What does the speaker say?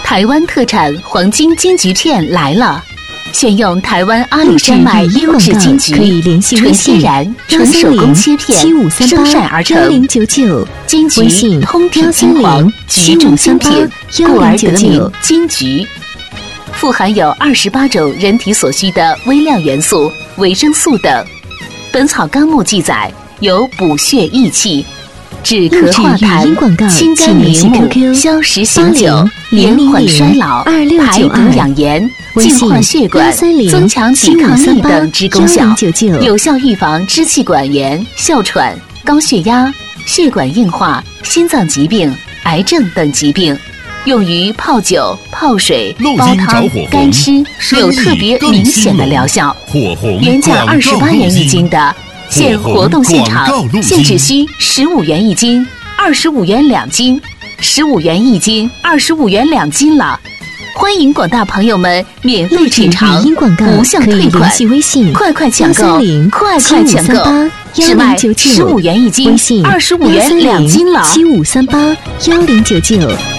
台湾特产黄金金桔片来了，选用台湾阿里山脉优质金桔， 可以联系微纯信天然、纯手工切片生产而成。 1099 金桔通体金黄，橘种新品，故而得名金桔。富含有28种人体所需的微量元素、维生素等。《本草纲目》记载，有补血益气、止咳化痰、清肝明目、消食醒酒、延缓衰老、排毒养颜、净化血管、增强抵抗力等之功效，有效预防支气管炎、哮喘、高血压、血管硬化、心脏疾病、癌症等疾病。用于泡酒、泡水、煲汤、干吃，有特别明显的疗效。原价28元一斤的，现活动现场现只需15元一斤，25元2斤，15元一斤，25元2斤了。欢迎广大朋友们免费品尝，无效退款，快快抢购，快快抢购！只卖15元一斤，25元2斤了。 75381099。